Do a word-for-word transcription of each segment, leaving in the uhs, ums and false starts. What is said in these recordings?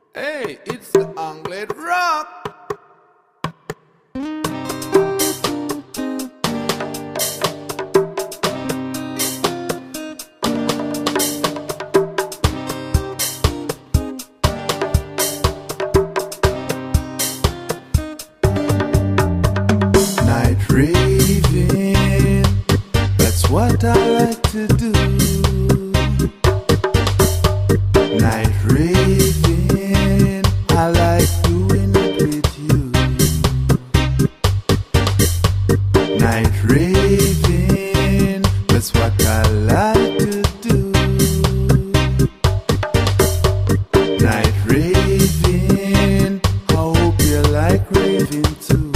Hey, it's the Angled Rock. Night raving, that's what I like to do. Night raving, I like doing it with you. Night raving, that's what I like to do. Night raving, I hope you like raving too.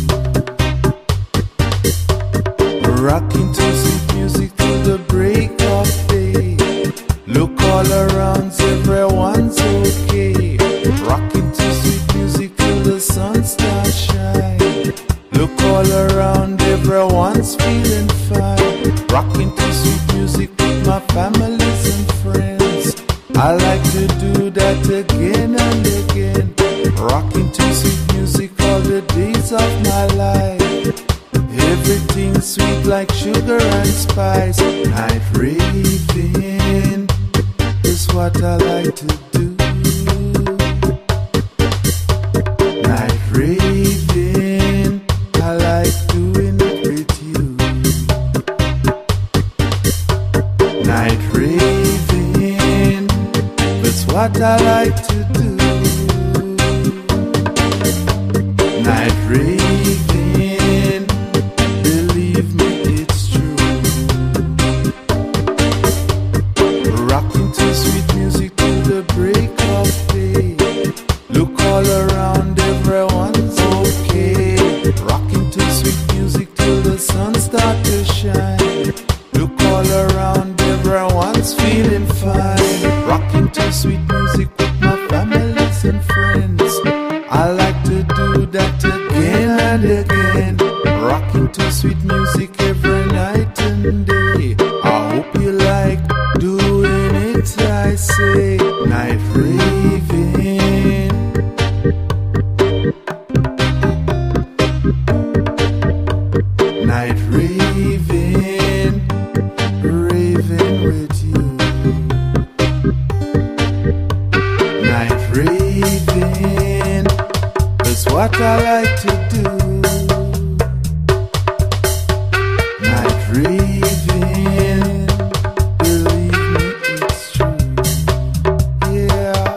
Rocking to sweet music till the break of day. Look all around, everyone's okay. Rocking to sweet music till the sun starts shine. Look all around, everyone's feeling fine. Rocking to sweet music with my families and friends. I like to do that again and again. Rocking to sweet music all the days of my life. Everything's sweet like sugar and spice. Night raving is what I like to do. Night raving, I like doing it with you. Night raving, that's what I like to do. Night raving, believe me, it's true. Rocking to sweet music till the break of day. Look all around, everyone's okay. Rocking to sweet music till the sun starts to shine. Look all around, everyone's feeling fine. Rocking to sweet music with my families and friends. I like to do that again and again. Rocking to sweet music every night and day. I hope you like doing it, I say. Night raving, night raving, raving with you. Night raving, that's what I like to do. Night raving, believe me, it's true. Yeah.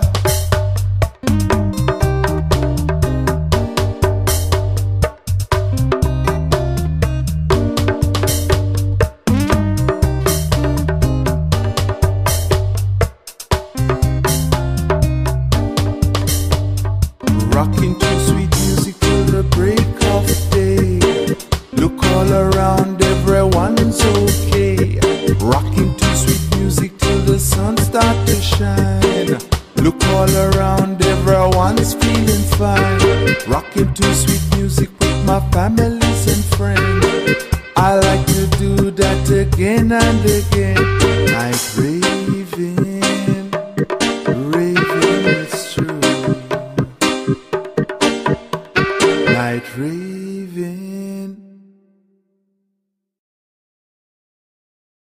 Rocking to sweet music till the break of day. Look all around, everyone's okay. Rocking to sweet music till the sun starts to shine. Look all around, everyone's feeling fine. Rocking to sweet music with my families and friends.